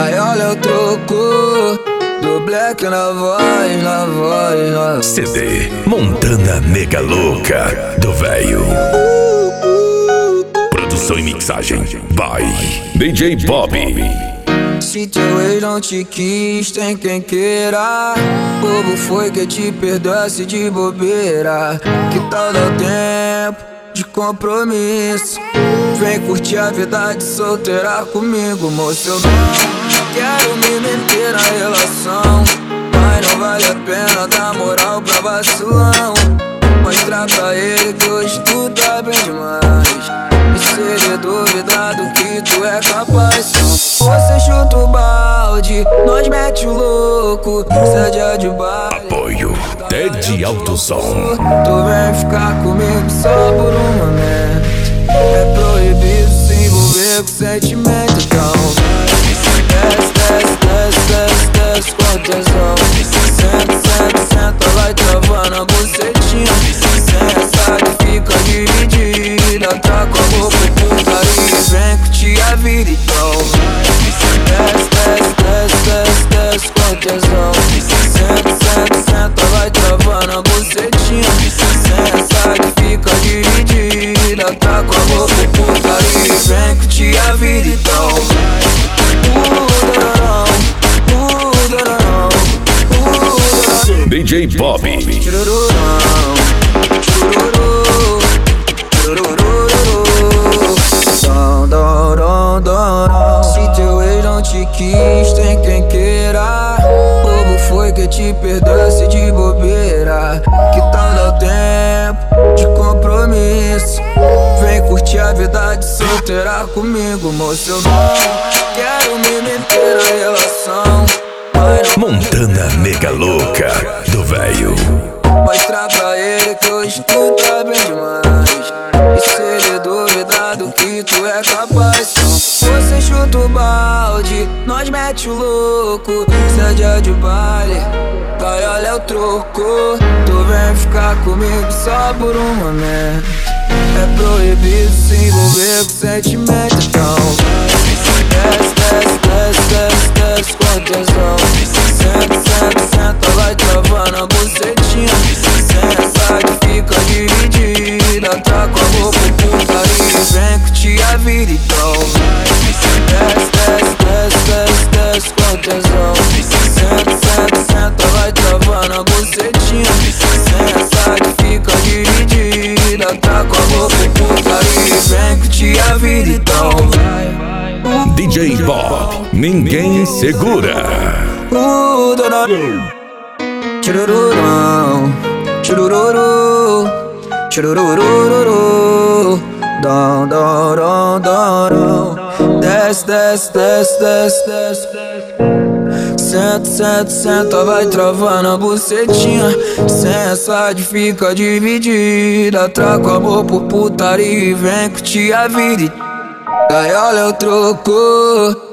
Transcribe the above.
Gaiola é o troco do Black na voz, na voz, na voz. CD Montana Nega Louca do Velho. Produção e mixagem by DJ Bob. Se teu ex não te quis, tem quem queira. Bobo foi que te perdoasse de bobeira. Que tal dar tempo de compromisso? Vem curtir a vida de solteira comigo, moço. Eu não quero me meter na relação, mas não vale a pena dar moral pra vacilão. Mostrar pra ele que hoje tu tá bem demais, e se ele duvidar do que tu é capaz, você chuta o balde, nós mete o louco, cede a de baile. Apoio Ted Alto Som. Tu vem ficar comigo só por um momento. É proibido se envolver com sentimento, então desce, desce, desce, desce, desce com tesão. Senta, senta, senta, vai travando a bucetinha. Sem essa que fica dividida, tá com a boca putaria. Vem curtir a vida, então desce, desce, desce, desce, desce com tesão. Senta, senta, senta, vai travando a bucetinha. Sem essa que fica dividida, tá com a boca putaria. Vem curtir a vida, então DJ Bob. Se teu ex não te quis, tem quem queira. Bobo foi que te perdoasse de bobeira. Que tal dar tempo de compromisso? Vem curtir a vida de solteira comigo, moço. Eu não quero me meter na relação, mas Montana Nega Louca do Velho. mostrar pra ele que hoje tu tá bem demais, e se ele duvidar do que tu é capaz, você chuta o balde, nós mete o louco, cede a de baile. Gaiola é o troco, tu vem ficar comigo só por um momento. É proibido se envolver com sentimento, então desce, desce, desce, desce, desce com tesão. Senta, senta, senta, vai travando a bucetinha. Sem essa que fica dividida, tá com a boca putaria. Vem curtir a vida, então desce, desce, desce, desce, desce com tesão. Senta, senta, senta, vai travando a bucetinha. Sem essa que fica dividida, tá com a boca putaria. Vem curtir a vida, então DJ Bob, ninguém segura. Churururão, churururu, chururururu, dom, dom, dom, dom, dom. Desce, desce, desce, desce, desce. Senta, senta, senta, vai travando a bucetinha. Sem essa de fica dividida, trago amor por putaria e vem curtir a vida. Gaiola é o troco